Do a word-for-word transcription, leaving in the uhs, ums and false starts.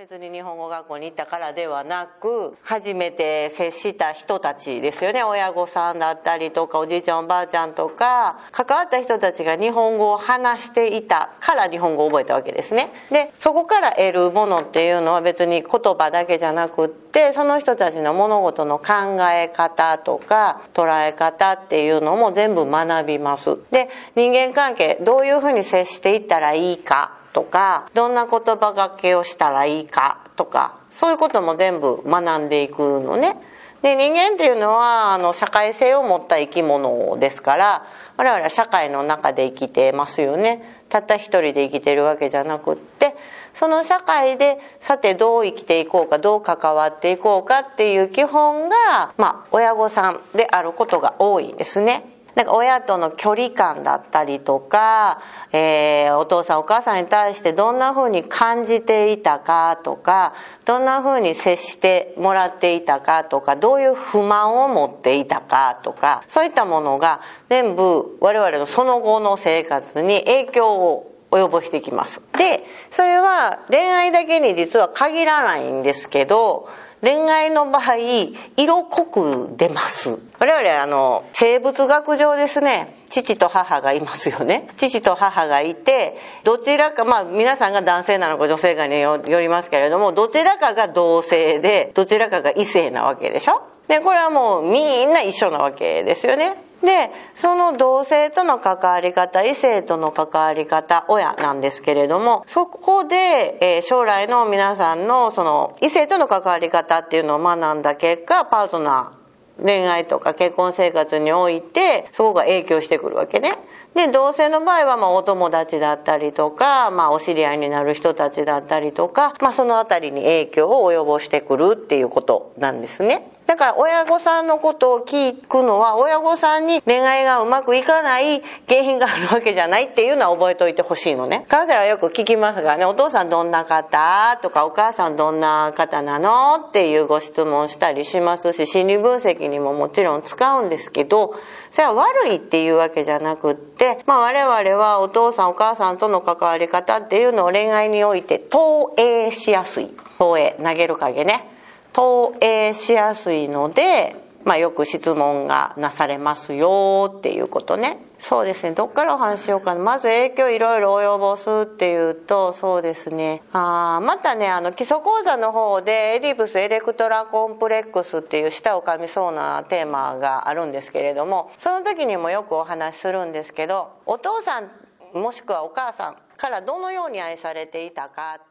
別に日本語学校に行ったからではなく、初めて接した人たちですよね。親御さんだったりとかおじいちゃんおばあちゃんとか関わった人たちが日本語を話していたから日本語を覚えたわけですね。でそこから得るものっていうのは別に言葉だけじゃなくって、その人たちの物事の考え方とか捉え方っていうのも全部学びます。で人間関係どういうふうに接していったらいいかとか、どんな言葉がけをしたらいいかとか、そういうことも全部学んでいくのね。で人間っていうのはあの社会性を持った生き物ですから、我々は社会の中で生きてますよね。たった一人で生きてるわけじゃなくって、その社会でさてどう生きていこうか、どう関わっていこうかっていう基本が、まあ、親御さんであることが多いですね。なんか親との距離感だったりとか、えー、お父さんお母さんに対してどんな風に感じていたかとか、どんな風に接してもらっていたかとか、どういう不満を持っていたかとか、そういったものが全部我々のその後の生活に影響を及ぼしてきます。でそれは恋愛だけに実は限らないんですけど、恋愛の場合色濃く出ます。我々あの生物学上ですね、父と母がいますよね。父と母がいて、どちらか、まあ皆さんが男性なのか女性かによりますけれども、どちらかが同性でどちらかが異性なわけでしょ。でこれはもうみんな一緒なわけですよね。でその同性との関わり方、異性との関わり方、親なんですけれども、そこで、えー、将来の皆さんのその異性との関わり方っていうのを学んだ結果、パートナー、恋愛とか結婚生活においてそこが影響してくるわけね。で同性の場合はまあお友達だったりとか、まあ、お知り合いになる人たちだったりとか、まあ、そのあたりに影響を及ぼしてくるっていうことなんですね。だから親御さんのことを聞くのは、親御さんに恋愛がうまくいかない原因があるわけじゃないっていうのは覚えておいてほしいのね。カウンセラーはよく聞きますがね、お父さんどんな方とかお母さんどんな方なのっていうご質問したりしますし、心理分析にももちろん使うんですけど、それは悪いっていうわけじゃなくって、まあ、我々はお父さんお母さんとの関わり方っていうのを恋愛において投影しやすい。投影、投げる影ね。投影しやすいので、まあ、よく質問がなされますよっていうことね。そうですね、どっからお話ししようかな。まず影響いろいろ及ぼすっていうと、そうですね、あまたね、あの基礎講座の方でエディプスエレクトラコンプレックスっていう舌を噛みそうなテーマがあるんですけれども、その時にもよくお話しするんですけど、お父さんもしくはお母さんからどのように愛されていたか